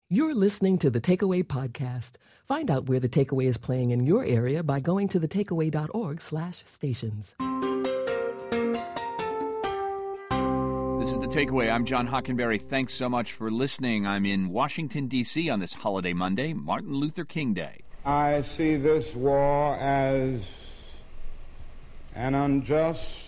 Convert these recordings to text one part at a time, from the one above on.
You're listening to The Takeaway Podcast. Find out where The Takeaway is playing in your area by going to thetakeaway.org/stations. This is The Takeaway. I'm John Hockenberry. Thanks so much for listening. I'm in Washington, D.C. on this holiday Monday, Martin Luther King Day. I see this war as an unjust,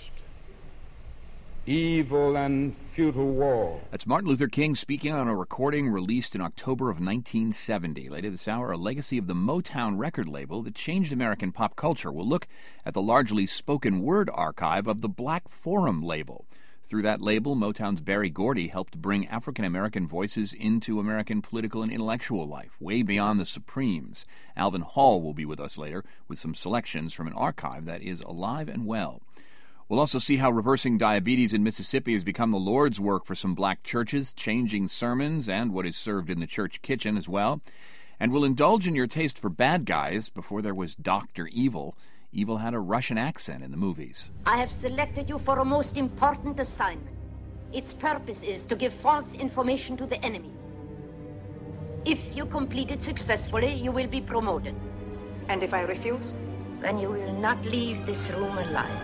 evil, and futile war. That's Martin Luther King speaking on a recording released in October of 1970. Later this hour, a legacy of the Motown record label that changed American pop culture. We'll look at the largely spoken word archive of the Black Forum label. Through that label, Motown's Berry Gordy helped bring African-American voices into American political and intellectual life, way beyond the Supremes. Alvin Hall will be with us later with some selections from an archive that is alive and well. We'll also see how reversing diabetes in Mississippi has become the Lord's work for some black churches, changing sermons, and what is served in the church kitchen as well. And we'll indulge in your taste for bad guys. Before there was Dr. Evil, Evil had a Russian accent in the movies. I have selected you for a most important assignment. Its purpose is to give false information to the enemy. If you complete it successfully, you will be promoted. And if I refuse? Then you will not leave this room alive.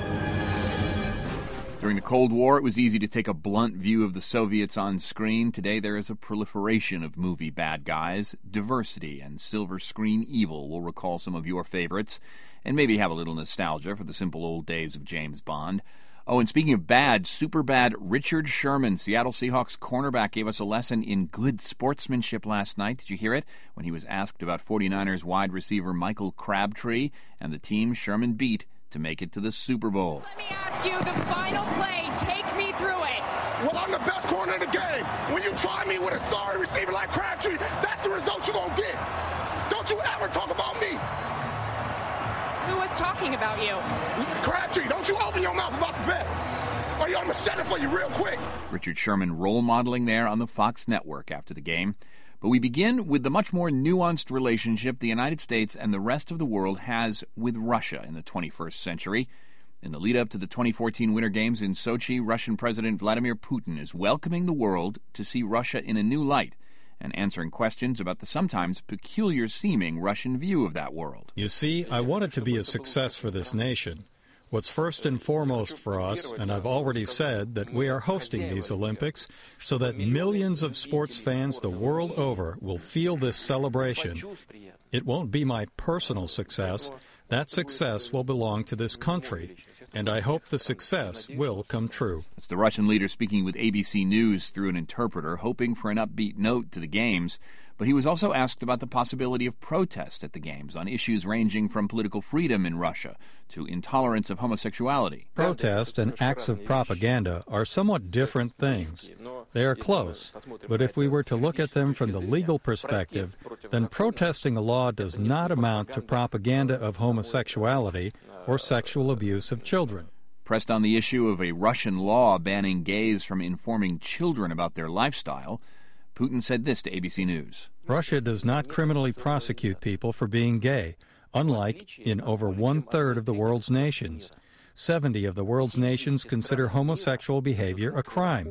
During the Cold War, it was easy to take a blunt view of the Soviets on screen. Today, there is a proliferation of movie bad guys. Diversity and silver screen evil will recall some of your favorites, and maybe have a little nostalgia for the simple old days of James Bond. Oh, and speaking of bad, super bad, Richard Sherman, Seattle Seahawks cornerback, gave us a lesson in good sportsmanship last night. Did you hear it? When he was asked about 49ers wide receiver Michael Crabtree and the team Sherman beat to make it to the Super Bowl. Let me ask you the final play. Take me through it. Well, I'm the best corner in the game. When you try me with a sorry receiver like Crabtree, that's the result you're going to get. Don't you ever talk about me. Who was talking about you? Crabtree, don't you open your mouth about the best. Or I'm going to shut it for you real quick. Richard Sherman role modeling there on the Fox network after the game. But we begin with the much more nuanced relationship the United States and the rest of the world has with Russia in the 21st century. In the lead-up to the 2014 Winter Games in Sochi, Russian President Vladimir Putin is welcoming the world to see Russia in a new light and answering questions about the sometimes peculiar-seeming Russian view of that world. You see, I want it to be a success for this nation. What's first and foremost for us, and I've already said that we are hosting these Olympics so that millions of sports fans the world over will feel this celebration. It won't be my personal success. That success will belong to this country, and I hope the success will come true. It's the Russian leader speaking with ABC News through an interpreter, hoping for an upbeat note to the Games. But he was also asked about the possibility of protest at the Games on issues ranging from political freedom in Russia to intolerance of homosexuality. Protest and acts of propaganda are somewhat different things. They are close, but if we were to look at them from the legal perspective, then protesting a law does not amount to propaganda of homosexuality or sexual abuse of children. Pressed on the issue of a Russian law banning gays from informing children about their lifestyle, Putin said this to ABC News. Russia does not criminally prosecute people for being gay, unlike in over one-third of the world's nations. 70 of the world's nations consider homosexual behavior a crime.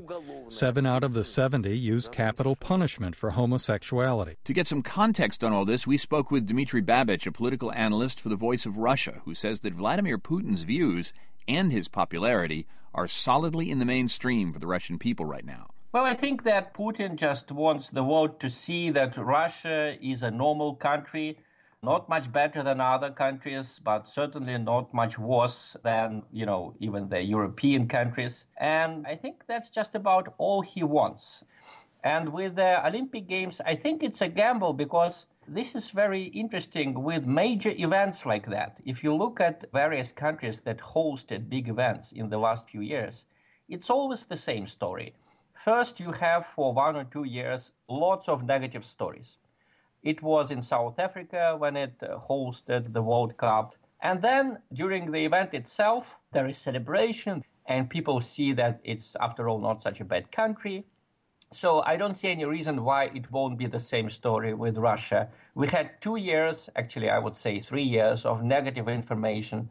7 out of the 70 use capital punishment for homosexuality. To get some context on all this, we spoke with Dmitry Babich, a political analyst for the Voice of Russia, who says that Vladimir Putin's views and his popularity are solidly in the mainstream for the Russian people right now. Well, I think that Putin just wants the world to see that Russia is a normal country, not much better than other countries, but certainly not much worse than, even the European countries. And I think that's just about all he wants. And with the Olympic Games, I think it's a gamble because this is very interesting with major events like that. If you look at various countries that hosted big events in the last few years, it's always the same story. First, you have for 1 or 2 years lots of negative stories. It was in South Africa when it hosted the World Cup. And then during the event itself, there is celebration and people see that it's, after all, not such a bad country. So I don't see any reason why it won't be the same story with Russia. We had 2 years, actually I would say 3 years, of negative information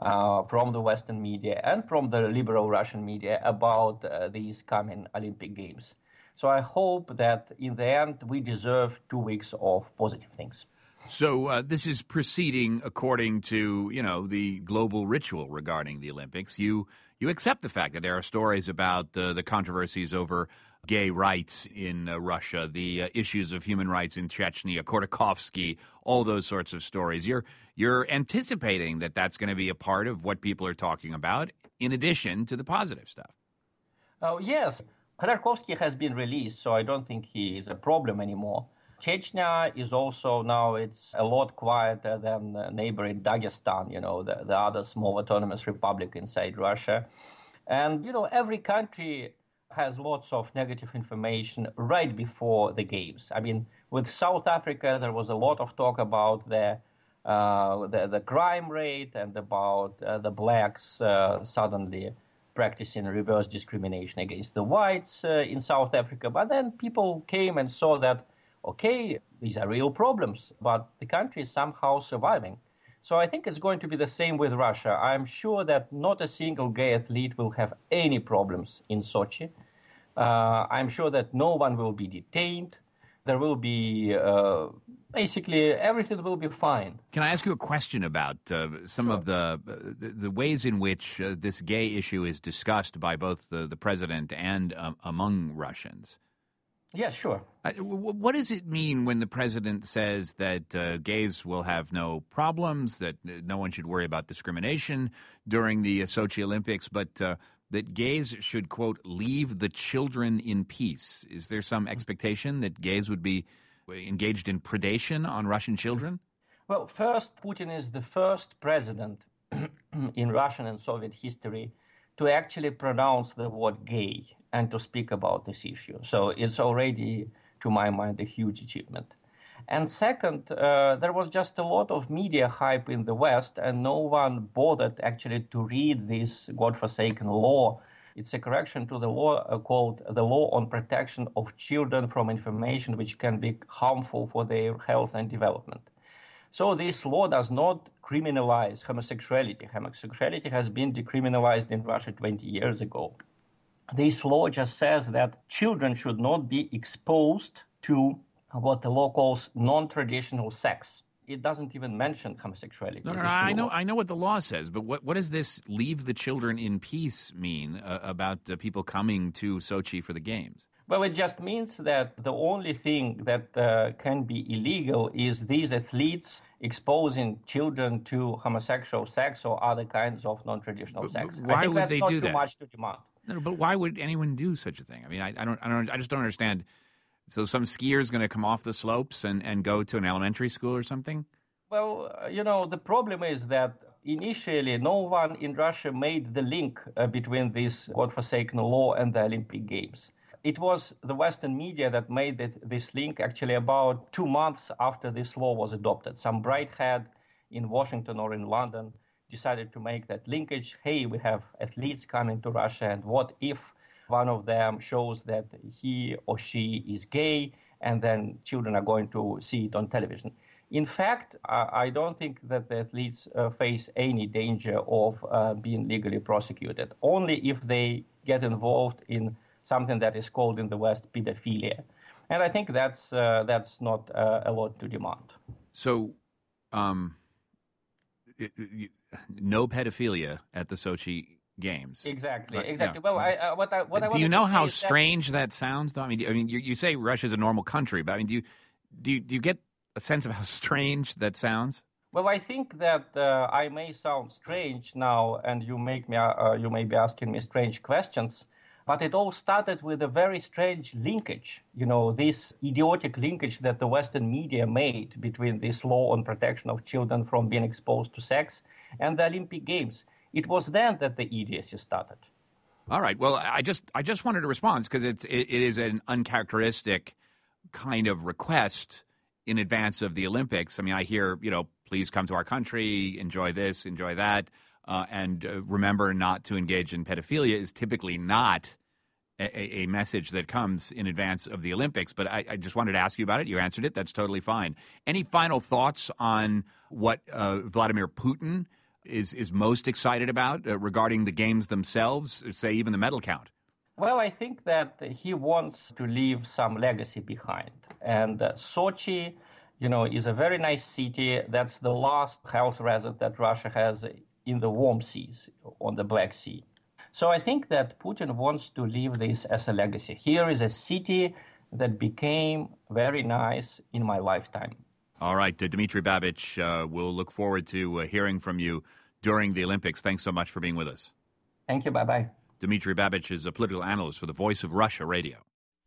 from the Western media and from the liberal Russian media about these coming Olympic Games. So I hope that in the end we deserve 2 weeks of positive things. So this is proceeding according to, the global ritual regarding the Olympics. You accept the fact that there are stories about the controversies over gay rights in Russia, the issues of human rights in Chechnya, Khodorkovsky, all those sorts of stories. You're anticipating that that's going to be a part of what people are talking about, in addition to the positive stuff. Oh, yes. Khodorkovsky has been released, so I don't think he is a problem anymore. Chechnya is also now, it's a lot quieter than neighboring Dagestan, the other small autonomous republic inside Russia. And, every country has lots of negative information right before the games. I mean, with South Africa, there was a lot of talk about the crime rate and about the blacks suddenly practicing reverse discrimination against the whites in South Africa. But then people came and saw that, okay, these are real problems, but the country is somehow surviving. So I think it's going to be the same with Russia. I'm sure that not a single gay athlete will have any problems in Sochi. I'm sure that no one will be detained. There will be, basically, everything will be fine. Can I ask you a question about some of the ways in which this gay issue is discussed by both the president and among Russians? Yeah, sure. What does it mean when the president says that gays will have no problems, that no one should worry about discrimination during the Sochi Olympics, but that gays should, quote, leave the children in peace? Is there some expectation that gays would be engaged in predation on Russian children? Well, first, Putin is the first president in Russian and Soviet history to actually pronounce the word gay and to speak about this issue. So it's already, to my mind, a huge achievement. And second, there was just a lot of media hype in the West, and no one bothered actually to read this godforsaken law. It's a correction to the law called the Law on Protection of Children from Information which can be harmful for their health and development. So this law does not criminalize homosexuality. Homosexuality has been decriminalized in Russia 20 years ago. This law just says that children should not be exposed to what the law calls non-traditional sex. It doesn't even mention homosexuality. No, I know what the law says, but what does this leave the children in peace mean about people coming to Sochi for the games? Well, it just means that the only thing that can be illegal is these athletes exposing children to homosexual sex or other kinds of non-traditional sex. Why would they do that? I think that's not too much to demand. No, but why would anyone do such a thing? I mean, I just don't understand. So some skier is going to come off the slopes and go to an elementary school or something? Well, the problem is that initially no one in Russia made the link between this godforsaken law and the Olympic Games. It was the Western media that made this link actually about 2 months after this law was adopted. Some bright head in Washington or in London decided to make that linkage. Hey, we have athletes coming to Russia, and what if one of them shows that he or she is gay, and then children are going to see it on television? In fact, I don't think that the athletes face any danger of being legally prosecuted, only if they get involved in something that is called in the West pedophilia. And I think that's not a lot to demand. So, no pedophilia at the Sochi Games. Exactly. Yeah. Well, what do you know how strange that sounds, though? I mean, you say Russia's a normal country, but I mean, do you get a sense of how strange that sounds? Well, I think that I may sound strange now, and you may be asking me strange questions. But it all started with a very strange linkage, this idiotic linkage that the Western media made between this law on protection of children from being exposed to sex and the Olympic Games. It was then that the idiocy started. All right. Well, I just wanted a response because it is an uncharacteristic kind of request in advance of the Olympics. I mean, I hear, please come to our country, enjoy this, enjoy that. And remember not to engage in pedophilia is typically not a message that comes in advance of the Olympics. But I just wanted to ask you about it. You answered it. That's totally fine. Any final thoughts on what Vladimir Putin is most excited about regarding the games themselves, say even the medal count? Well, I think that he wants to leave some legacy behind. And Sochi, is a very nice city. That's the last health resort that Russia has in the warm seas on the Black Sea. So I think that Putin wants to leave this as a legacy. Here is a city that became very nice in my lifetime. All right, Dmitry Babich, we'll look forward to hearing from you during the Olympics. Thanks so much for being with us. Thank you. Bye-bye. Dmitry Babich is a political analyst for the Voice of Russia Radio.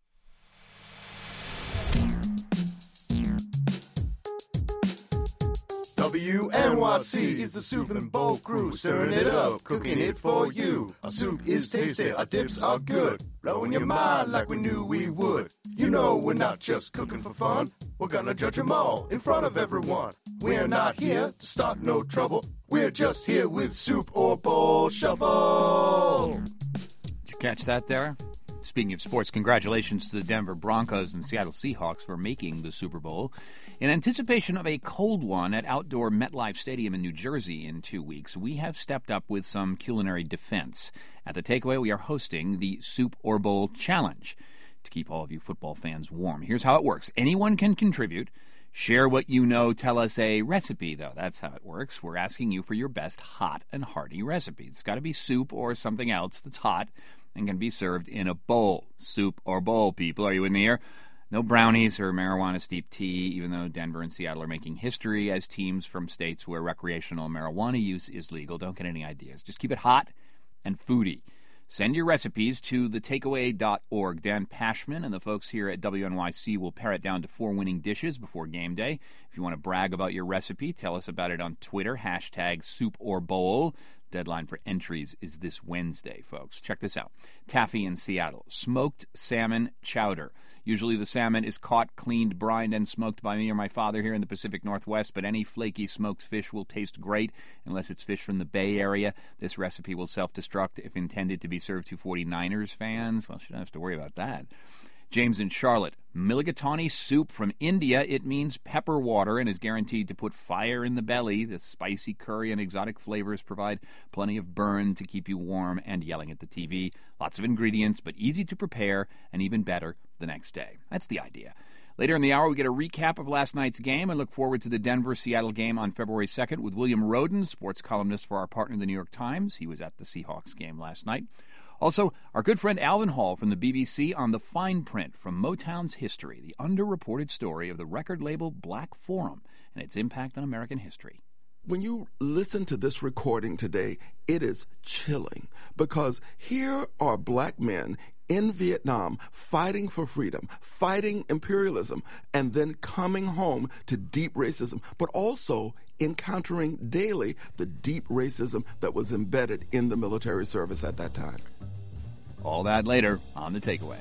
WNYC is the Soup and Bowl crew, stirring it up, cooking it for you. Our soup is tasty, our dips are good, blowing your mind like we knew we would. You know we're not just cooking for fun, we're gonna judge them all in front of everyone. We're not here to start no trouble, we're just here with Soup or Bowl Shuffle. Did you catch that there? Speaking of sports, congratulations to the Denver Broncos and Seattle Seahawks for making the Super Bowl. In anticipation of a cold one at outdoor MetLife Stadium in New Jersey in 2 weeks, we have stepped up with some culinary defense. At The Takeaway, we are hosting the Soup or Bowl Challenge to keep all of you football fans warm. Here's how it works. Anyone can contribute. Share what you know. Tell us a recipe, though. That's how it works. We're asking you for your best hot and hearty recipe. It's got to be soup or something else that's hot and can be served in a bowl. Soup or bowl, people. Are you with me here? No brownies or marijuana-steeped tea, even though Denver and Seattle are making history as teams from states where recreational marijuana use is legal. Don't get any ideas. Just keep it hot and foodie. Send your recipes to thetakeaway.org. Dan Pashman and the folks here at WNYC will pare it down to 4 winning dishes before game day. If you want to brag about your recipe, tell us about it on Twitter, #SoupOrBowl. Deadline for entries is this Wednesday, folks. Check this out. Taffy in Seattle. Smoked salmon chowder. Usually the salmon is caught, cleaned, brined, and smoked by me or my father here in the Pacific Northwest, but any flaky smoked fish will taste great unless it's fish from the Bay Area. This recipe will self-destruct if intended to be served to 49ers fans. Well, she doesn't have to worry about that. James in Charlotte. Mulligatawny soup from India. It means pepper water and is guaranteed to put fire in the belly. The spicy curry and exotic flavors provide plenty of burn to keep you warm and yelling at the TV. Lots of ingredients, but easy to prepare and even better the next day. That's the idea. Later in the hour, we get a recap of last night's game and look forward to the Denver-Seattle game on February 2nd with William Roden, sports columnist for our partner, the New York Times. He was at the Seahawks game last night. Also, our good friend Alvin Hall from the BBC on the fine print from Motown's history, the underreported story of the record label Black Forum and its impact on American history. When you listen to this recording today, it is chilling because here are black men in Vietnam fighting for freedom, fighting imperialism, and then coming home to deep racism, but also encountering daily the deep racism that was embedded in the military service at that time. All that later on The Takeaway.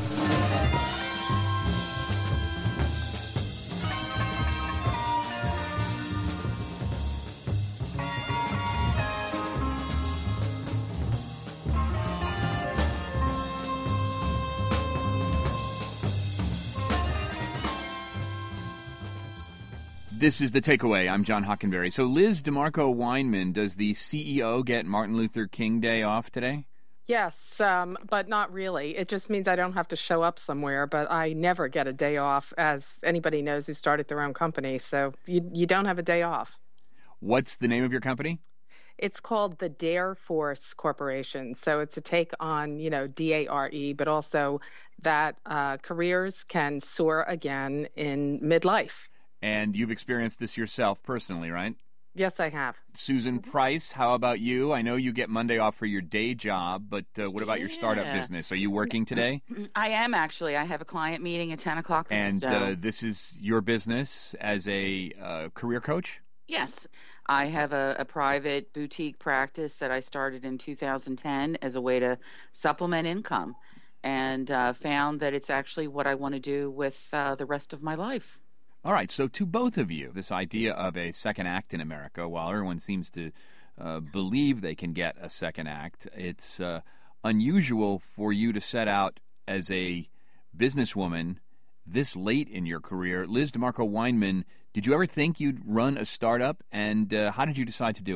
This is The Takeaway. I'm John Hockenberry. So Liz DeMarco Weinman, does the CEO get Martin Luther King Day off today? Yes, but not really. It just means I don't have to show up somewhere, but I never get a day off, as anybody knows who started their own company. So you don't have a day off. What's the name of your company? It's called the Dare Force Corporation. So it's a take on, DARE, but also that careers can soar again in midlife. And you've experienced this yourself personally, right? Yes, I have. Susan Price, how about you? I know you get Monday off for your day job, but what about your startup business? Are you working today? I am, actually. I have a client meeting at 10 o'clock. And this is your business as a career coach? Yes. I have a private boutique practice that I started in 2010 as a way to supplement income, and found that it's actually what I want to do with the rest of my life. All right, so to both of you, this idea of a second act in America, while everyone seems to believe they can get a second act, it's unusual for you to set out as a businesswoman this late in your career. Liz DeMarco Weinman, did you ever think you'd run a startup, and how did you decide to do it?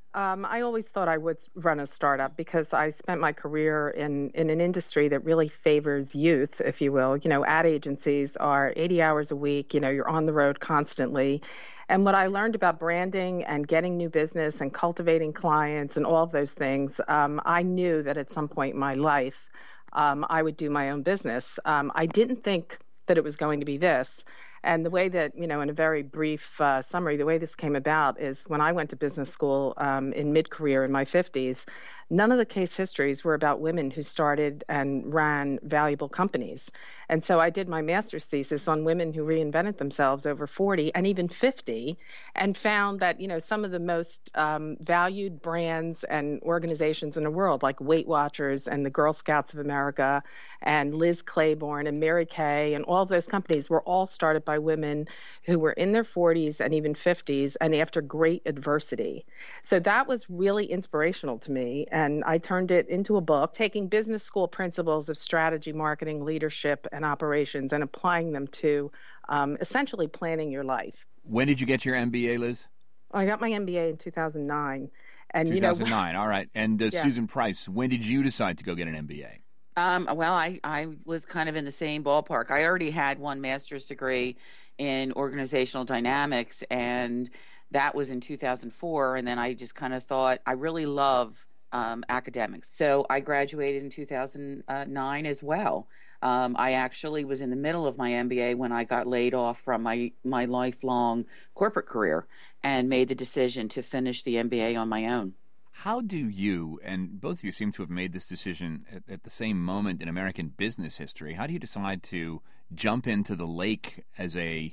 I always thought I would run a startup because I spent my career in an industry that really favors youth, if you will. You know, ad agencies are 80 hours a week. You know, you're on the road constantly. And what I learned about branding and getting new business and cultivating clients and all of those things, I knew that at some point in my life, I would do my own business. I didn't think that it was going to be this. And the way that, you know, in a very brief summary, the way this came about is when I went to business school in mid-career in my 50s, none of the case histories were about women who started and ran valuable companies. And so I did my master's thesis on women who reinvented themselves over 40 and even 50 and found that, you know, some of the most valued brands and organizations in the world, like Weight Watchers and the Girl Scouts of America and Liz Claiborne and Mary Kay and all of those companies were all started by women who were in their 40s and even 50s and after great adversity. So that was really inspirational to me. And I turned it into a book, taking business school principles of strategy, marketing, leadership, and operations and applying them to essentially planning your life. When did you get your MBA, Liz? I got my MBA in 2009. And 2009, all right. And Yeah. Susan Price, when did you decide to go get an MBA? Well, I was kind of in the same ballpark. I already had one master's degree in organizational dynamics, and that was in 2004. And then I just kind of thought, I really love academics. So I graduated in 2009 as well. I actually was in the middle of my MBA when I got laid off from my lifelong corporate career and made the decision to finish the MBA on my own. How do you, and both of you seem to have made this decision at the same moment in American business history, how do you decide to jump into the lake as a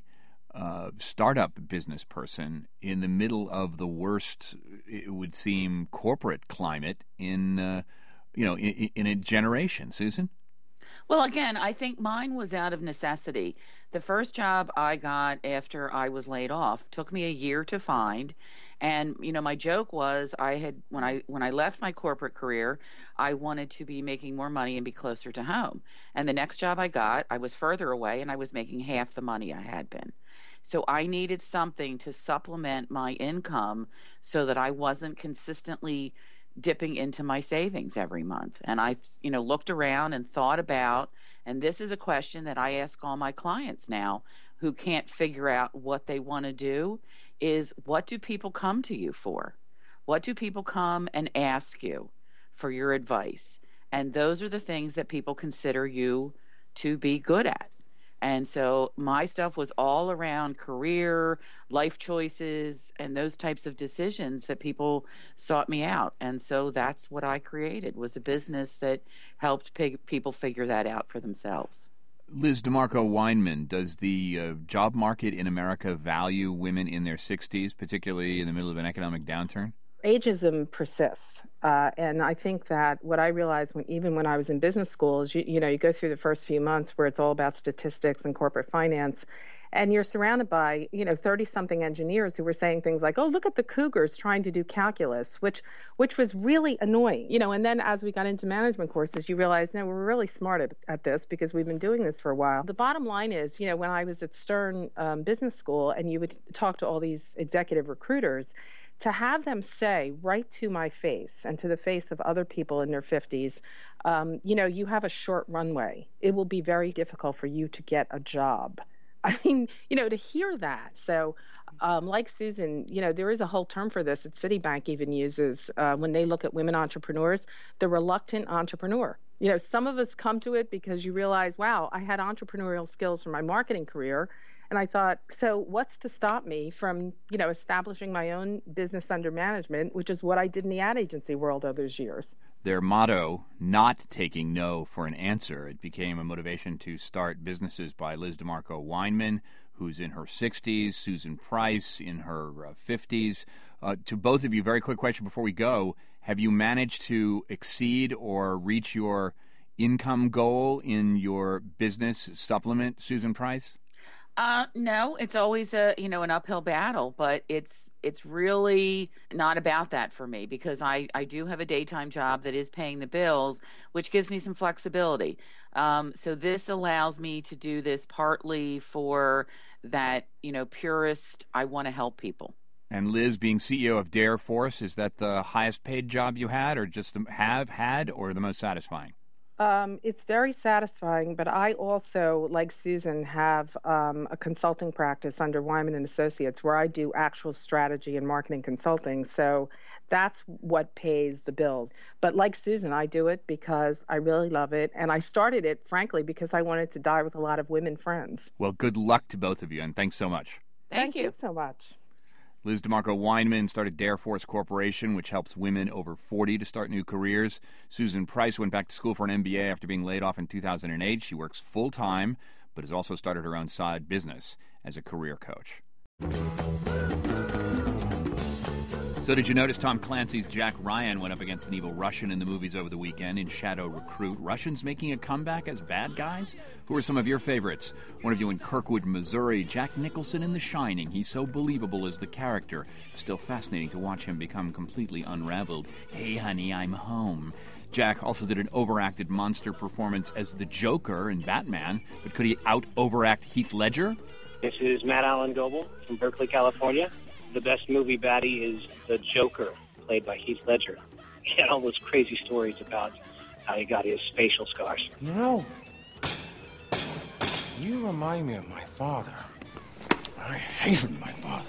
startup business person in the middle of the worst, it would seem, corporate climate in a generation? Susan? Well, again, I think mine was out of necessity. The first job I got after I was laid off took me a year to find. And, you know, my joke was when I left my corporate career, I wanted to be making more money and be closer to home. And the next job I got, I was further away and I was making half the money I had been. So I needed something to supplement my income so that I wasn't consistently dipping into my savings every month. And I, looked around and thought about, and this is a question that I ask all my clients now who can't figure out what they want to do, is what do people come to you for? What do people come and ask you for your advice? And those are the things that people consider you to be good at. And so my stuff was all around career, life choices, and those types of decisions that people sought me out. And so that's what I created, was a business that helped people figure that out for themselves. Liz DeMarco Weinman, does the job market in America value women in their 60s, particularly in the middle of an economic downturn? Ageism persists. And I think that what I realized even when I was in business school is, you go through the first few months where it's all about statistics and corporate finance, and you're surrounded by, 30-something engineers who were saying things like, oh, look at the cougars trying to do calculus, which was really annoying. And then as we got into management courses, you realize, no, we're really smart at this because we've been doing this for a while. The bottom line is, when I was at Stern Business School and you would talk to all these executive recruiters, to have them say right to my face and to the face of other people in their 50s, you have a short runway. It will be very difficult for you to get a job. I mean, to hear that. So like Susan, there is a whole term for this that Citibank even uses when they look at women entrepreneurs, the reluctant entrepreneur. Some of us come to it because you realize, wow, I had entrepreneurial skills from my marketing career. And I thought, so what's to stop me from, establishing my own business under management, which is what I did in the ad agency world all those years. Their motto, not taking no for an answer, it became a motivation to start businesses by Liz DeMarco Weinman, who's in her 60s, Susan Price in her 50s. To both of you, very quick question before we go. Have you managed to exceed or reach your income goal in your business supplement, Susan Price? No, it's always an uphill battle, but it's really not about that for me because I do have a daytime job that is paying the bills, which gives me some flexibility. So this allows me to do this partly for that, purist, I want to help people. And Liz, being CEO of Dare Force, is that the highest paid job you had, or just have had, or the most satisfying? It's very satisfying, but I also, like Susan, have a consulting practice under Wyman and Associates where I do actual strategy and marketing consulting. So that's what pays the bills. But like Susan, I do it because I really love it. And I started it, frankly, because I wanted to die with a lot of women friends. Well, good luck to both of you, and thanks so much. Thank you so much. Liz DeMarco Weinman started Dare Force Corporation, which helps women over 40 to start new careers. Susan Price went back to school for an MBA after being laid off in 2008. She works full-time, but has also started her own side business as a career coach. So did you notice Tom Clancy's Jack Ryan went up against an evil Russian in the movies over the weekend in Shadow Recruit? Russians making a comeback as bad guys? Who are some of your favorites? One of you in Kirkwood, Missouri, Jack Nicholson in The Shining. He's so believable as the character. It's still fascinating to watch him become completely unraveled. Hey, honey, I'm home. Jack also did an overacted monster performance as the Joker in Batman, but could he out-overact Heath Ledger? This is Matt Allen Goebel from Berkeley, California. The best movie baddie is the Joker, played by Heath Ledger. He had all those crazy stories about how he got his facial scars. You know, you remind me of my father. I hated my father.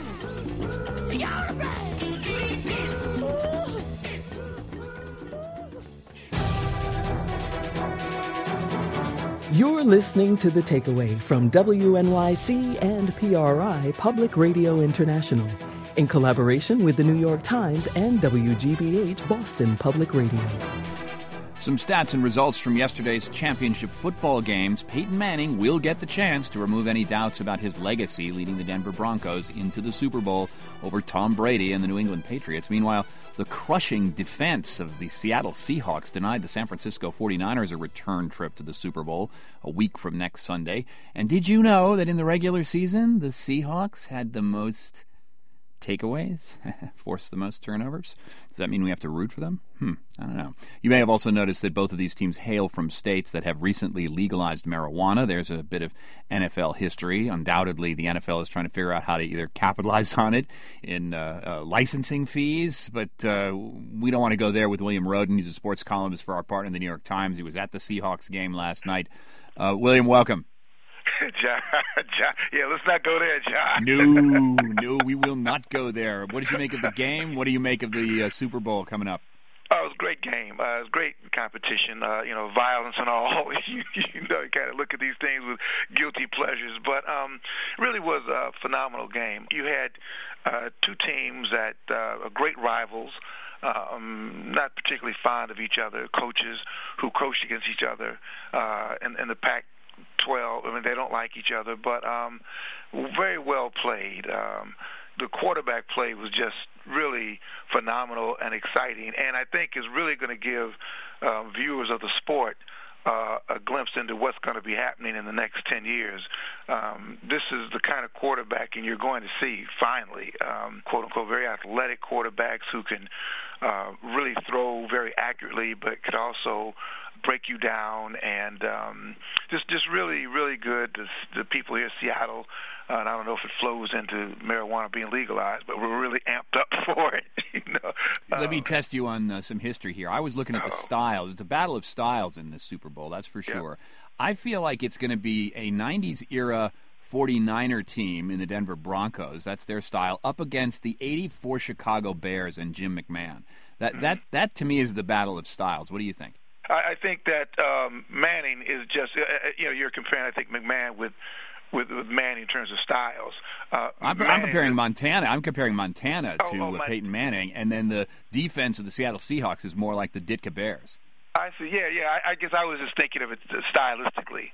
You're listening to The Takeaway from WNYC and PRI Public Radio International, in collaboration with the New York Times and WGBH Boston Public Radio. Some stats and results from yesterday's championship football games. Peyton Manning will get the chance to remove any doubts about his legacy leading the Denver Broncos into the Super Bowl over Tom Brady and the New England Patriots. Meanwhile, the crushing defense of the Seattle Seahawks denied the San Francisco 49ers a return trip to the Super Bowl a week from next Sunday. And did you know that in the regular season, the Seahawks had the most takeaways, forced the most turnovers? Does that mean we have to root for them? I don't know. You may have also noticed that both of these teams hail from states that have recently legalized marijuana. There's a bit of NFL history. Undoubtedly, the NFL is trying to figure out how to either capitalize on it in licensing fees, but we don't want to go there with William Roden. He's a sports columnist for our partner, the New York Times. He was at the Seahawks game last night. William, welcome. John, yeah, let's not go there, John. No, we will not go there. What did you make of the game? What do you make of the Super Bowl coming up? Oh, it was a great game. It was great competition. Violence and all. you kind of look at these things with guilty pleasures, but really was a phenomenal game. You had two teams that are great rivals. Not particularly fond of each other, coaches who coached against each other, and the Pac-12. I mean, they don't like each other, but very well played. The quarterback play was just really phenomenal and exciting, and I think is really going to give viewers of the sport a glimpse into what's going to be happening in the next 10 years. This is the kind of quarterback, and you're going to see, finally, quote-unquote, very athletic quarterbacks who can really throw very accurately, but could also break you down, and just really, really good. The people here in Seattle, and I don't know if it flows into marijuana being legalized, but we're really amped up for it. Let me test you on some history here. I was looking at the styles. It's a battle of styles in this Super Bowl, that's for sure. I feel like it's going to be a 90s era 49er team in the Denver Broncos. That's their style, up against the 84 Chicago Bears and Jim McMahon. That to me is the battle of styles. What do you think? I think that Manning is just, you're comparing, I think, McMahon with Manning in terms of styles. I'm comparing Montana. I'm comparing Montana to Peyton Manning, and then the defense of the Seattle Seahawks is more like the Ditka Bears. I see. Yeah. I guess I was just thinking of it stylistically.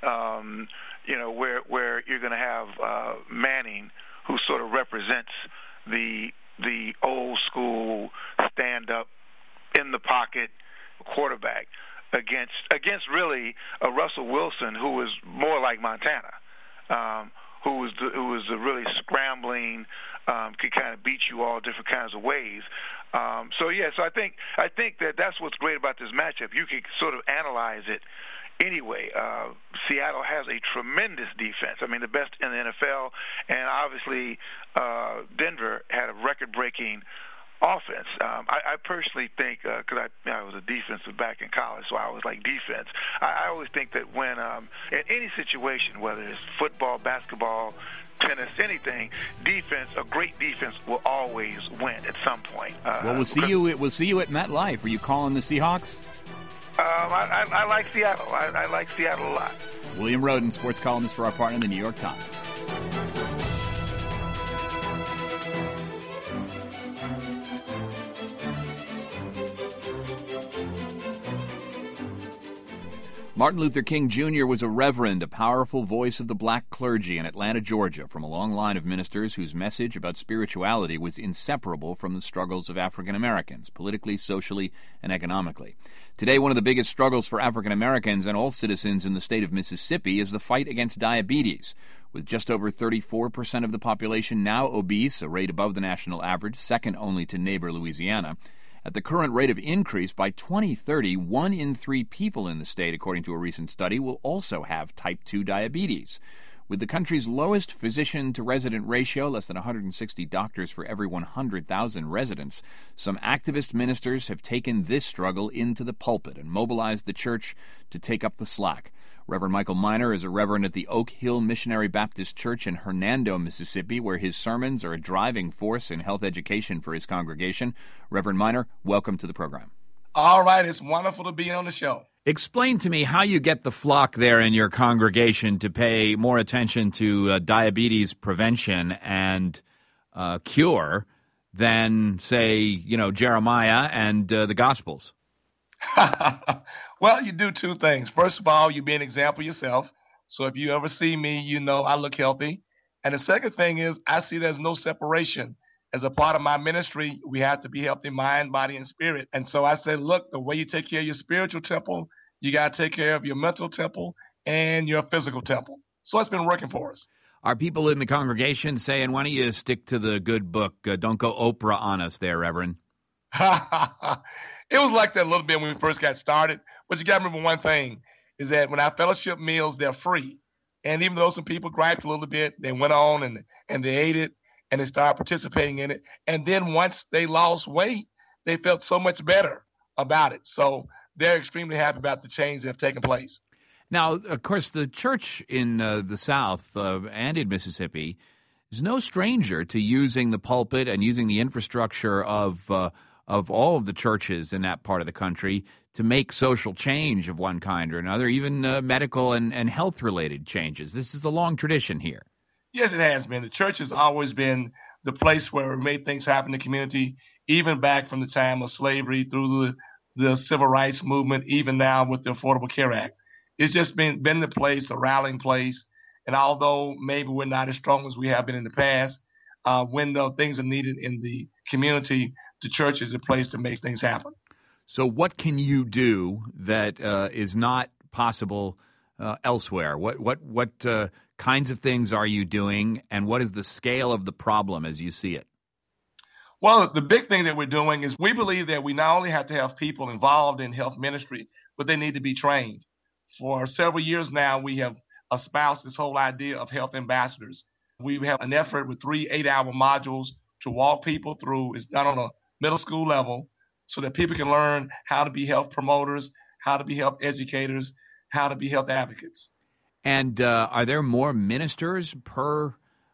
Where you're going to have Manning, who sort of represents the old school stand up in the pocket quarterback against really a Russell Wilson who was more like Montana, who was a really scrambling, could kind of beat you all different kinds of ways. So I think that's what's great about this matchup. You can sort of analyze it anyway. Seattle has a tremendous defense. I mean, the best in the NFL, And obviously, Denver had a record-breaking offense. I personally think, because I was a defensive back in college, so I always like defense. I always think that when in any situation, whether it's football, basketball, tennis, anything, defense, a great defense will always win at some point. Well, we'll see you at MetLife. Are you calling the Seahawks? I like Seattle. I like Seattle a lot. William Roden, sports columnist for our partner, the New York Times. Martin Luther King Jr. was a reverend, a powerful voice of the black clergy in Atlanta, Georgia, from a long line of ministers whose message about spirituality was inseparable from the struggles of African Americans, politically, socially, and economically. Today, one of the biggest struggles for African Americans and all citizens in the state of Mississippi is the fight against diabetes. With just over 34% of the population now obese, a rate above the national average, second only to neighbor Louisiana. At the current rate of increase, by 2030, 1 in 3 people in the state, according to a recent study, will also have type 2 diabetes. With the country's lowest physician-to-resident ratio, less than 160 doctors for every 100,000 residents, some activist ministers have taken this struggle into the pulpit and mobilized the church to take up the slack. Reverend Michael Miner is a reverend at the Oak Hill Missionary Baptist Church in Hernando, Mississippi, where his sermons are a driving force in health education for his congregation. Reverend Miner, welcome to the program. All right, it's wonderful to be on the show. Explain to me how you get the flock there in your congregation to pay more attention to diabetes prevention and cure than, say, Jeremiah and the Gospels. Well, you do two things. First of all, you be an example yourself. So if you ever see me, you know I look healthy. And the second thing is I see there's no separation. As a part of my ministry, we have to be healthy, mind, body, and spirit. And so I said, look, the way you take care of your spiritual temple, you got to take care of your mental temple and your physical temple. So it's been working for us. Are people in the congregation saying, why don't you stick to the good book? Don't go Oprah on us there, Reverend. It was like that a little bit when we first got started. But you got to remember one thing, is that when our fellowship meals, they're free. And even though some people griped a little bit, they went on and they ate it and they started participating in it. And then once they lost weight, they felt so much better about it. So they're extremely happy about the change that have taken place. Now, of course, the church in the South and in Mississippi is no stranger to using the pulpit and using the infrastructure of all of the churches in that part of the country to make social change of one kind or another, even medical and health-related changes. This is a long tradition here. Yes, it has been. The church has always been the place where we made things happen in the community, even back from the time of slavery through the civil rights movement, even now with the Affordable Care Act. It's just been the place, a rallying place. And although maybe we're not as strong as we have been in the past, when things are needed in the community, the church is a place to make things happen. So what can you do that is not possible elsewhere? What kinds of things are you doing, and what is the scale of the problem as you see it? Well, the big thing that we're doing is we believe that we not only have to have people involved in health ministry, but they need to be trained. For several years now, we have espoused this whole idea of health ambassadors. We have an effort with 3 8-hour modules to walk people through. It's done on a middle school level so that people can learn how to be health promoters, how to be health educators, how to be health advocates. And are there more ministers per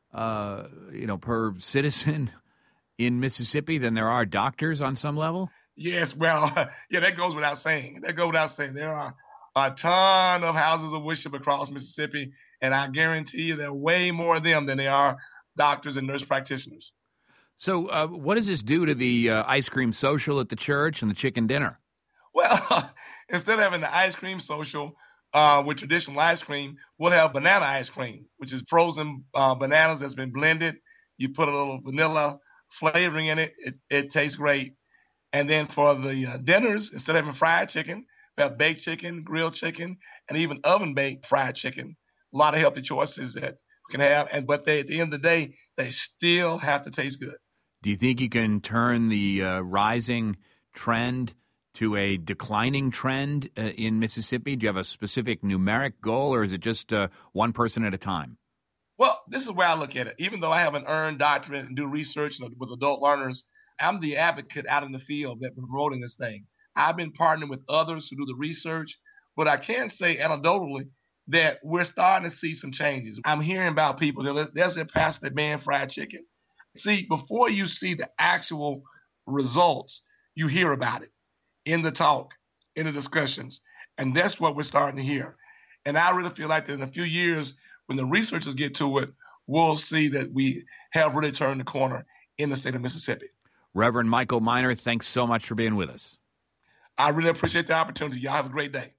citizen in Mississippi than there are doctors on some level? Yes, well, yeah, that goes without saying. There are a ton of houses of worship across Mississippi, and I guarantee you there are way more of them than there are doctors and nurse practitioners. So what does this do to the ice cream social at the church and the chicken dinner? Well, instead of having the ice cream social with traditional ice cream, we'll have banana ice cream, which is frozen bananas that's been blended. You put a little vanilla flavoring in it. It tastes great. And then for the dinners, instead of having fried chicken, we have baked chicken, grilled chicken, and even oven-baked fried chicken. A lot of healthy choices that we can have. But at the end of the day, they still have to taste good. Do you think you can turn the rising trend to a declining trend in Mississippi? Do you have a specific numeric goal, or is it just one person at a time? Well, this is where I look at it. Even though I have an earned doctorate and do research with adult learners, I'm the advocate out in the field that been promoting this thing. I've been partnering with others who do the research, but I can say anecdotally that we're starting to see some changes. I'm hearing about people there's a pastor that banned fried chicken. See, before you see the actual results, you hear about it in the talk, in the discussions, and that's what we're starting to hear. And I really feel like that in a few years, when the researchers get to it, we'll see that we have really turned the corner in the state of Mississippi. Reverend Michael Miner, thanks so much for being with us. I really appreciate the opportunity. Y'all have a great day.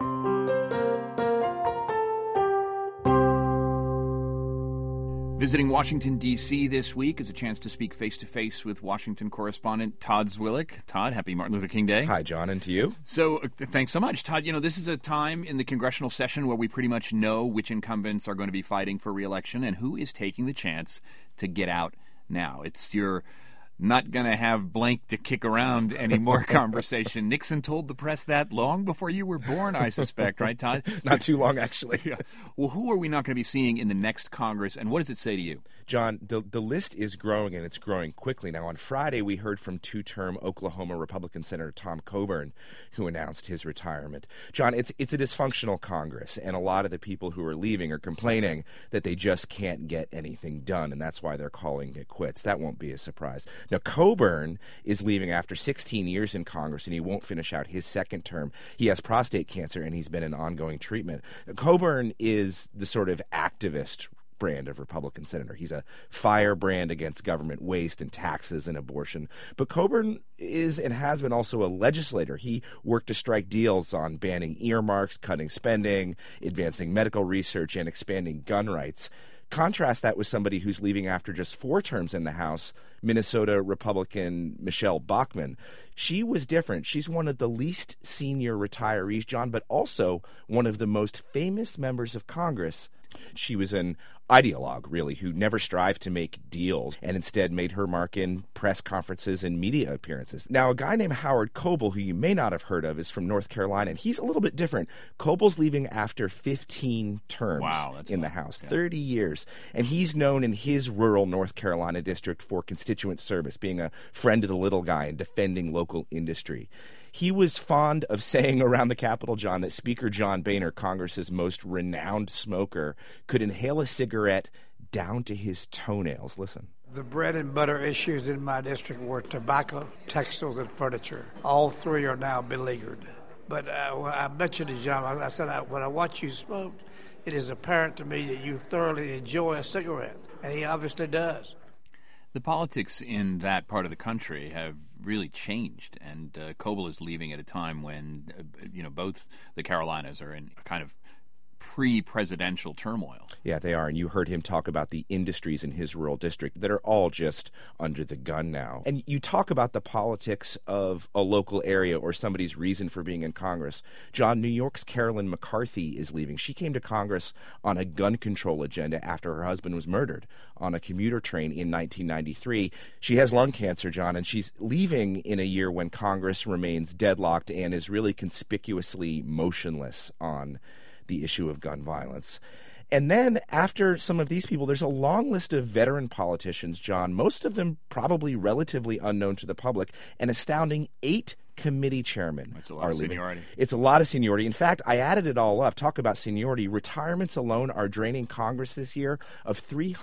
Visiting Washington, D.C. this week is a chance to speak face-to-face with Washington correspondent Todd Zwillich. Todd, happy Martin Luther King Day. Hi, John, and to you. So thanks so much. Todd, this is a time in the congressional session where we pretty much know which incumbents are going to be fighting for re-election and who is taking the chance to get out now. It's your not going to have blank to kick around anymore conversation. Nixon told the press that long before you were born, I suspect, right, Todd? Not too long, actually. Yeah. Well, who are we not going to be seeing in the next Congress, and what does it say to you? John, the list is growing, and it's growing quickly. Now, on Friday, we heard from two-term Oklahoma Republican Senator Tom Coburn, who announced his retirement. John, it's a dysfunctional Congress, and a lot of the people who are leaving are complaining that they just can't get anything done, and that's why they're calling it quits. That won't be a surprise. Now, Coburn is leaving after 16 years in Congress, and he won't finish out his second term. He has prostate cancer, and he's been in ongoing treatment. Coburn is the sort of activist brand of Republican senator. He's a firebrand against government waste and taxes and abortion. But Coburn is and has been also a legislator. He worked to strike deals on banning earmarks, cutting spending, advancing medical research, and expanding gun rights. Contrast that with somebody who's leaving after just 4 terms in the House, Minnesota Republican Michelle Bachmann. She was different. She's one of the least senior retirees, John, but also one of the most famous members of Congress. She was an ideologue, really, who never strived to make deals and instead made her mark in press conferences and media appearances. Now, a guy named Howard Coble, who you may not have heard of, is from North Carolina, and he's a little bit different. Coble's leaving after 15 terms in the House, 30 years, and he's known in his rural North Carolina district for constituent service, being a friend of the little guy and defending local industry. He was fond of saying around the Capitol, John, that Speaker John Boehner, Congress's most renowned smoker, could inhale a cigarette down to his toenails. Listen. The bread and butter issues in my district were tobacco, textiles, and furniture. All 3 are now beleaguered. But I mentioned to John, I said, when I watch you smoke, it is apparent to me that you thoroughly enjoy a cigarette. And he obviously does. The politics in that part of the country have really changed, and Coble is leaving at a time when, both the Carolinas are in a kind of pre-presidential turmoil. Yeah, they are. And you heard him talk about the industries in his rural district that are all just under the gun now. And you talk about the politics of a local area or somebody's reason for being in Congress. John, New York's Carolyn McCarthy is leaving. She came to Congress on a gun control agenda after her husband was murdered on a commuter train in 1993. She has lung cancer, John, and she's leaving in a year when Congress remains deadlocked and is really conspicuously motionless on the issue of gun violence. And then after some of these people, there's a long list of veteran politicians, John, most of them probably relatively unknown to the public, an astounding 8 committee chairmen. That's a lot of seniority. It's a lot of seniority. In fact, I added it all up. Talk about seniority. Retirements alone are draining Congress this year of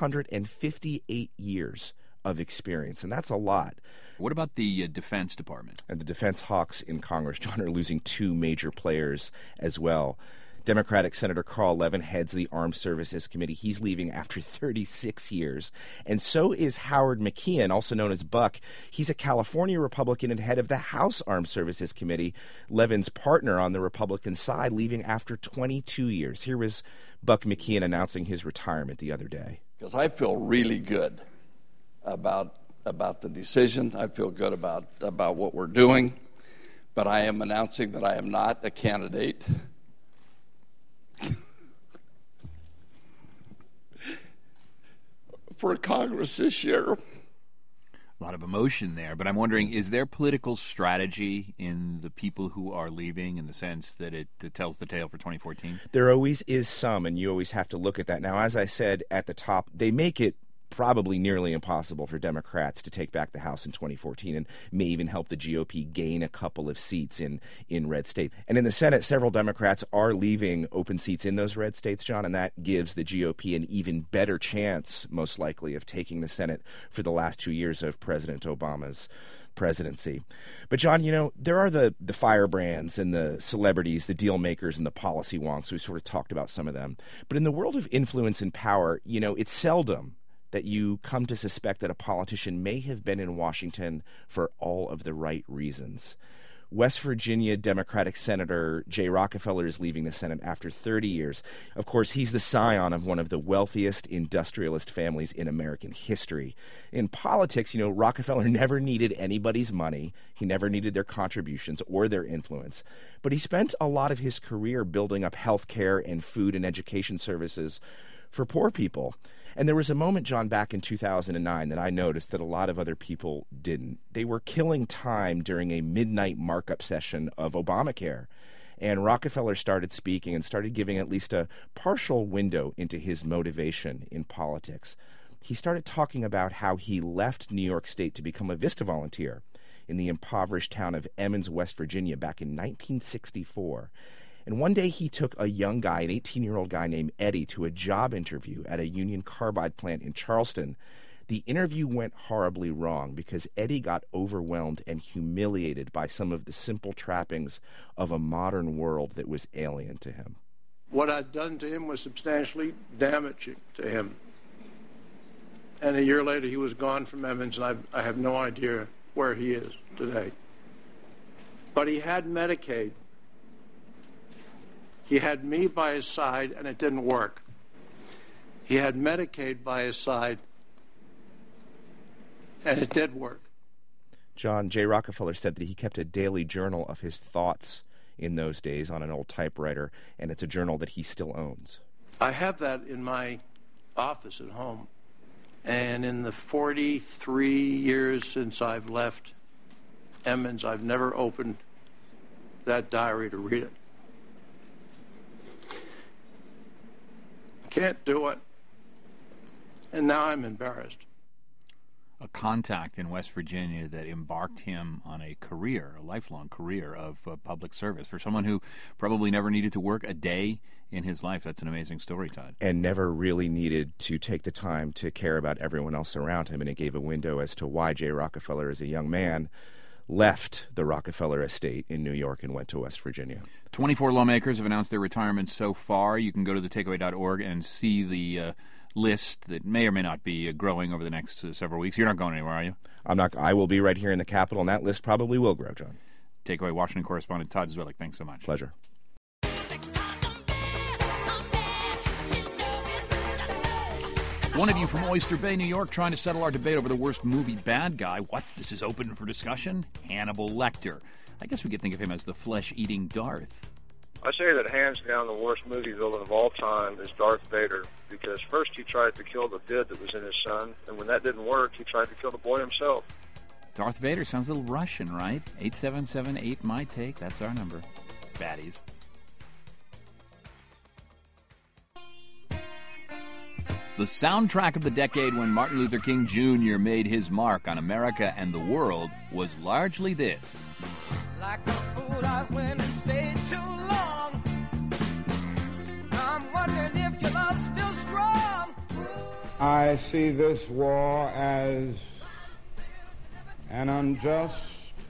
358 years of experience, and that's a lot. What about the Defense Department? And the defense hawks in Congress, John, are losing 2 major players as well. Democratic Senator Carl Levin heads the Armed Services Committee. He's leaving after 36 years. And so is Howard McKeon, also known as Buck. He's a California Republican and head of the House Armed Services Committee, Levin's partner on the Republican side, leaving after 22 years. Here was Buck McKeon announcing his retirement the other day. Because I feel really good about the decision. I feel good about what we're doing. But I am announcing that I am not a candidate for Congress this year. A lot of emotion there, but I'm wondering, is there political strategy in the people who are leaving in the sense that it tells the tale for 2014? There always is some, and you always have to look at that. Now, as I said at the top, they make it probably nearly impossible for Democrats to take back the House in 2014 and may even help the GOP gain a couple of seats in red states. And in the Senate, several Democrats are leaving open seats in those red states, John, and that gives the GOP an even better chance, most likely, of taking the Senate for the last 2 years of President Obama's presidency. But, John, you know, there are the firebrands and the celebrities, the deal makers and the policy wonks. We sort of talked about some of them. But in the world of influence and power, you know, it's seldom that you come to suspect that a politician may have been in Washington for all of the right reasons. West Virginia Democratic Senator Jay Rockefeller is leaving the Senate after 30 years. Of course, he's the scion of one of the wealthiest industrialist families in American history. In politics, you know, Rockefeller never needed anybody's money. He never needed their contributions or their influence. But he spent a lot of his career building up health care and food and education services for poor people. And there was a moment, John, back in 2009 that I noticed that a lot of other people didn't. They were killing time during a midnight markup session of Obamacare. And Rockefeller started speaking and started giving at least a partial window into his motivation in politics. He started talking about how he left New York State to become a VISTA volunteer in the impoverished town of Emmons, West Virginia, back in 1964. And one day he took a young guy, an 18-year-old guy named Eddie, to a job interview at a Union Carbide plant in Charleston. The interview went horribly wrong because Eddie got overwhelmed and humiliated by some of the simple trappings of a modern world that was alien to him. What I'd done to him was substantially damaging to him. And a year later he was gone from Emmons, and I have no idea where he is today. But he had Medicaid. He had me by his side, and it didn't work. He had Medicaid by his side, and it did work. John, Jay Rockefeller said that he kept a daily journal of his thoughts in those days on an old typewriter, and it's a journal that he still owns. I have that in my office at home. And in the 43 years since I've left Emmons, I've never opened that diary to read it. Can't do it. And now I'm embarrassed. A contact in West Virginia that embarked him on a career, a lifelong career of public service. For someone who probably never needed to work a day in his life, that's an amazing story, Todd. And never really needed to take the time to care about everyone else around him. And it gave a window as to why Jay Rockefeller, as a young man, left the Rockefeller estate in New York and went to West Virginia. 24 lawmakers have announced their retirement so far. You can go to thetakeaway.org and see the list that may or may not be growing over the next several weeks. You're not going anywhere, are you? I'm not. I will be right here in the Capitol, and that list probably will grow, John. Takeaway Washington correspondent Todd Zwillich, thanks so much. Pleasure. One of you from Oyster Bay, New York, trying to settle our debate over the worst movie bad guy. What? This is open for discussion? Hannibal Lecter. I guess we could think of him as the flesh-eating Darth. I say that hands down the worst movie villain of all time is Darth Vader, because first he tried to kill the bid that was in his son, and when that didn't work, he tried to kill the boy himself. Darth Vader sounds a little Russian, right? 877-8-MY-TAKE, that's our number. Baddies. The soundtrack of the decade when Martin Luther King Jr. made his mark on America and the world was largely this. Like a fool, I went and stayed too long. I'm wondering if your love's still strong. I see this war as an unjust,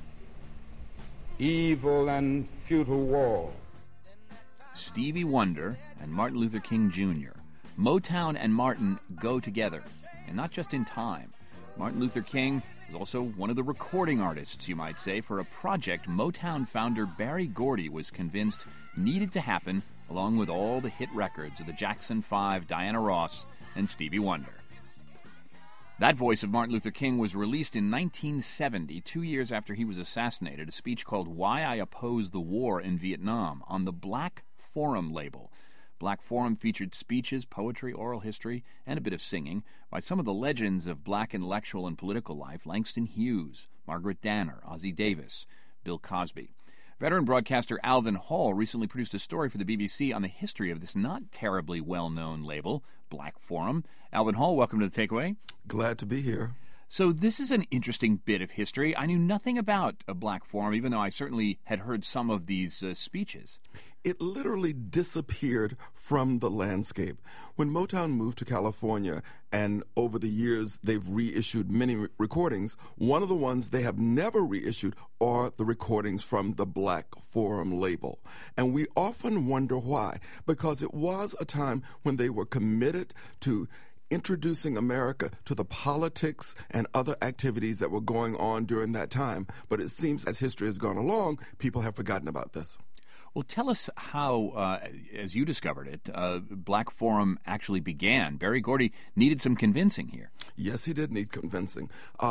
evil, and futile war. Stevie Wonder and Martin Luther King Jr. Motown and Martin go together, and not just in time. Martin Luther King was also one of the recording artists, you might say, for a project Motown founder Berry Gordy was convinced needed to happen, along with all the hit records of the Jackson 5, Diana Ross, and Stevie Wonder. That voice of Martin Luther King was released in 1970, 2 years after he was assassinated, a speech called Why I Oppose the War in Vietnam on the Black Forum label. Black Forum featured speeches, poetry, oral history, and a bit of singing by some of the legends of black intellectual and political life: Langston Hughes, Margaret Danner, Ossie Davis, Bill Cosby. Veteran broadcaster Alvin Hall recently produced a story for the BBC on the history of this not terribly well-known label, Black Forum. Alvin Hall, welcome to The Takeaway. Glad to be here. So this is an interesting bit of history. I knew nothing about a Black Forum, even though I certainly had heard some of these speeches. It literally disappeared from the landscape. When Motown moved to California, and over the years they've reissued many recordings, one of the ones they have never reissued are the recordings from the Black Forum label. And we often wonder why, because it was a time when they were committed to introducing America to the politics and other activities that were going on during that time. But it seems as history has gone along, people have forgotten about this. Well, tell us how, as you discovered it, Black Forum actually began. Berry Gordy needed some convincing here. Yes, he did need convincing.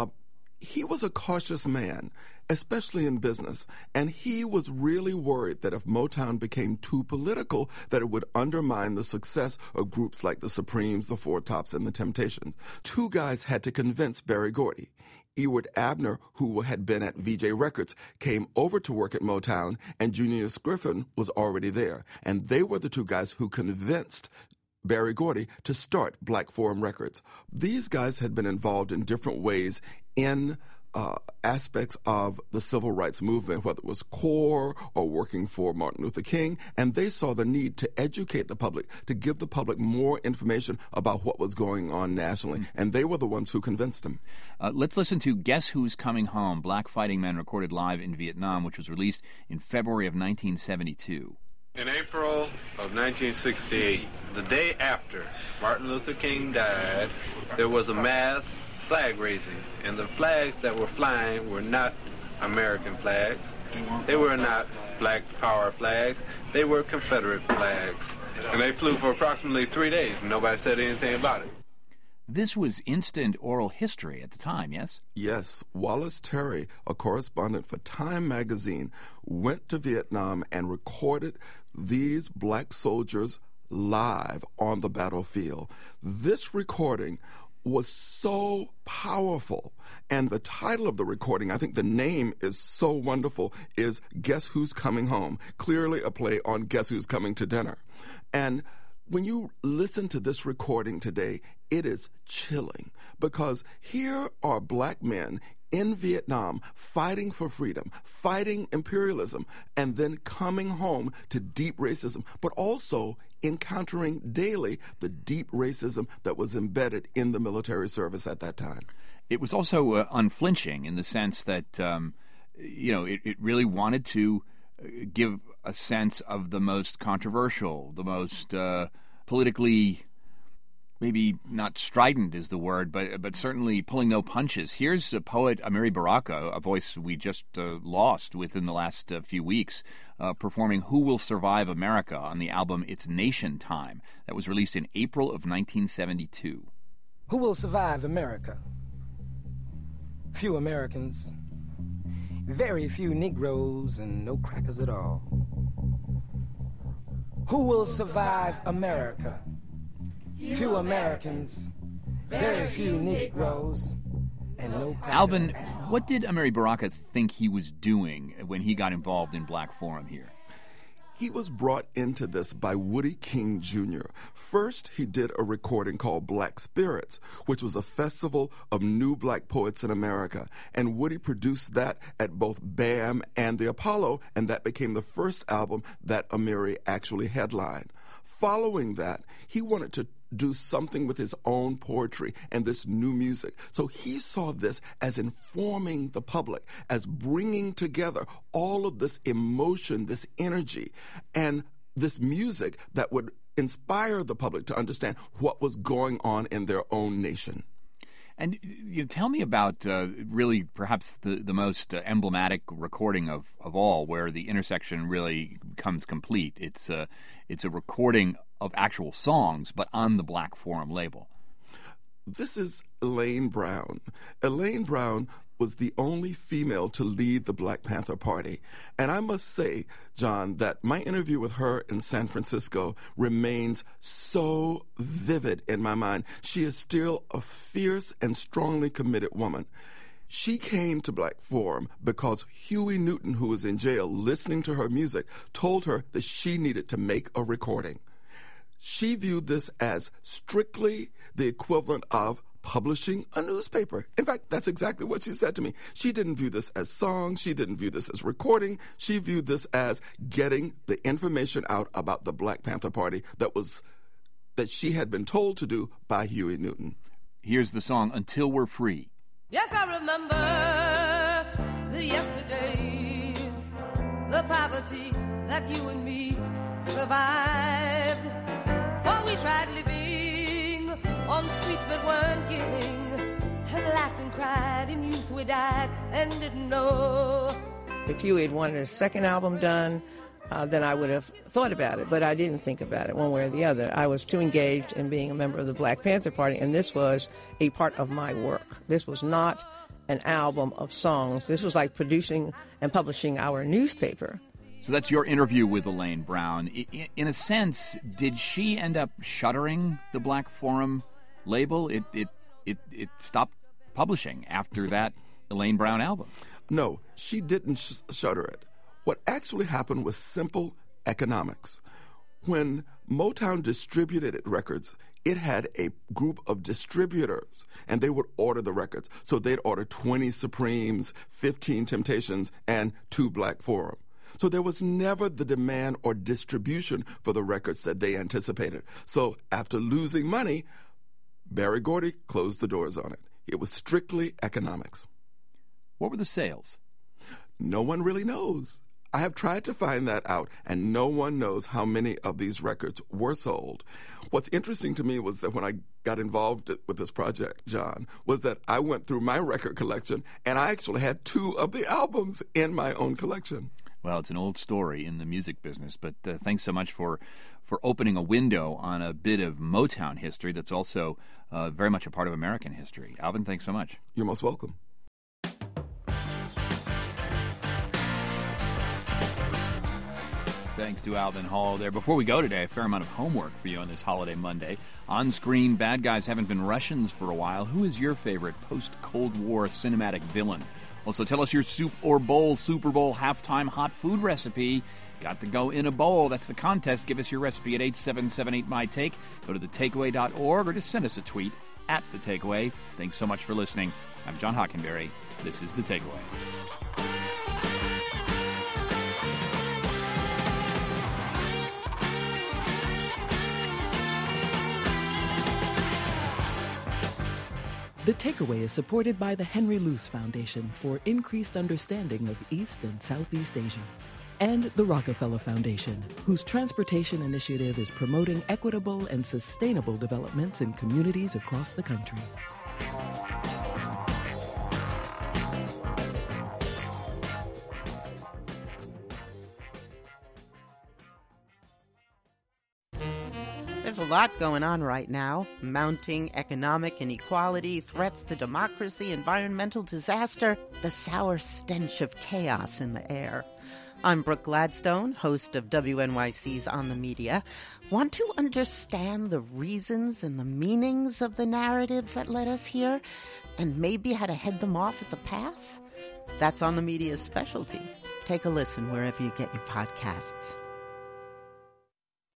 He was a cautious man, especially in business, and he was really worried that if Motown became too political, that it would undermine the success of groups like the Supremes, the Four Tops, and the Temptations. Two guys had to convince Berry Gordy. Ewart Abner, who had been at VJ Records, came over to work at Motown, and Junius Griffin was already there. And they were the two guys who convinced Berry Gordy to start Black Forum Records. These guys had been involved in different ways in aspects of the civil rights movement, whether it was CORE or working for Martin Luther King, and they saw the need to educate the public, to give the public more information about what was going on nationally, and they were the ones who convinced them. Let's listen to Guess Who's Coming Home, Black Fighting Men recorded live in Vietnam, which was released in February of 1972. In April of 1968, the day after Martin Luther King died, there was a mass flag raising, and the flags that were flying were not American flags. They were not Black Power flags. They were Confederate flags. And they flew for approximately 3 days, and nobody said anything about it. This was instant oral history at the time, yes? Yes. Wallace Terry, a correspondent for Time magazine, went to Vietnam and recorded these black soldiers live on the battlefield. This recording was so powerful, and the title of the recording, I think the name is so wonderful, is Guess Who's Coming Home, clearly a play on Guess Who's Coming to Dinner. And when you listen to this recording today, it is chilling, because here are black men in Vietnam fighting for freedom, fighting imperialism, and then coming home to deep racism, but also encountering daily the deep racism that was embedded in the military service at that time. It was also unflinching in the sense that, it really wanted to give a sense of the most controversial, the most politically, maybe not strident is the word, but certainly pulling no punches. Here's a poet, Amiri Baraka, a voice we just lost within the last few weeks, performing Who Will Survive America on the album It's Nation Time that was released in April of 1972. Who will survive America? Few Americans, very few Negroes, and no crackers at all. Who will survive America? Few Americans, very few Negroes, and no crackers. Alvin, what did Amiri Baraka think he was doing when he got involved in Black Forum here? He was brought into this by Woody King Jr. First, he did a recording called Black Spirits, which was a festival of new black poets in America. And Woody produced that at both BAM and the Apollo, and that became the first album that Amiri actually headlined. Following that, he wanted to do something with his own poetry and this new music. So he saw this as informing the public, as bringing together all of this emotion, this energy, and this music that would inspire the public to understand what was going on in their own nation. And tell me about really perhaps the most emblematic recording of all, where the intersection really comes complete. It's a recording of actual songs, but on the Black Forum label. This is Elaine Brown. Elaine Brown was the only female to lead the Black Panther Party. And I must say, John, that my interview with her in San Francisco remains so vivid in my mind. She is still a fierce and strongly committed woman. She came to Black Forum because Huey Newton, who was in jail listening to her music, told her that she needed to make a recording. She viewed this as strictly the equivalent of publishing a newspaper. In fact, that's exactly what she said to me. She didn't view this as songs. She didn't view this as recording. She viewed this as getting the information out about the Black Panther Party that she had been told to do by Huey Newton. Here's the song, Until We're Free. Yes, I remember the yesterdays, the poverty that you and me survived. For we tried living on streets that weren't giving, and laughed and cried. In youth we died and didn't know. If you had wanted a second album done, then I would have thought about it, but I didn't think about it one way or the other. I was too engaged in being a member of the Black Panther Party, and this was a part of my work. This was not an album of songs. This was like producing and publishing our newspaper. So that's your interview with Elaine Brown. In a sense, did she end up shuttering the Black Forum label? It stopped publishing after that Elaine Brown album. No, she didn't shutter it. What actually happened was simple economics. When Motown distributed its records, it had a group of distributors, and they would order the records. So they'd order 20 Supremes, 15 Temptations, and 2 Black Forum. So there was never the demand or distribution for the records that they anticipated. So after losing money, Berry Gordy closed the doors on it. It was strictly economics. What were the sales? No one really knows. I have tried to find that out, and no one knows how many of these records were sold. What's interesting to me was that when I got involved with this project, John, was that I went through my record collection, and I actually had 2 of the albums in my own collection. Well, it's an old story in the music business, but thanks so much for opening a window on a bit of Motown history that's also very much a part of American history. Alvin, thanks so much. You're most welcome. Thanks to Alvin Hall there. Before we go today, a fair amount of homework for you on this holiday Monday. On screen, bad guys haven't been Russians for a while. Who is your favorite post-Cold War cinematic villain? Also, tell us your Super Bowl halftime hot food recipe. Got to go in a bowl. That's the contest. Give us your recipe at 8778-MY-TAKE. Go to thetakeaway.org or just send us a tweet at The Takeaway. Thanks so much for listening. I'm John Hockenberry. This is The Takeaway. The Takeaway is supported by the Henry Luce Foundation for increased understanding of East and Southeast Asia, and the Rockefeller Foundation, whose transportation initiative is promoting equitable and sustainable developments in communities across the country. There's a lot going on right now. Mounting economic inequality, threats to democracy, environmental disaster, the sour stench of chaos in the air. I'm Brooke Gladstone, host of WNYC's On the Media. Want to understand the reasons and the meanings of the narratives that led us here, and maybe how to head them off at the pass? That's On the Media's specialty. Take a listen wherever you get your podcasts.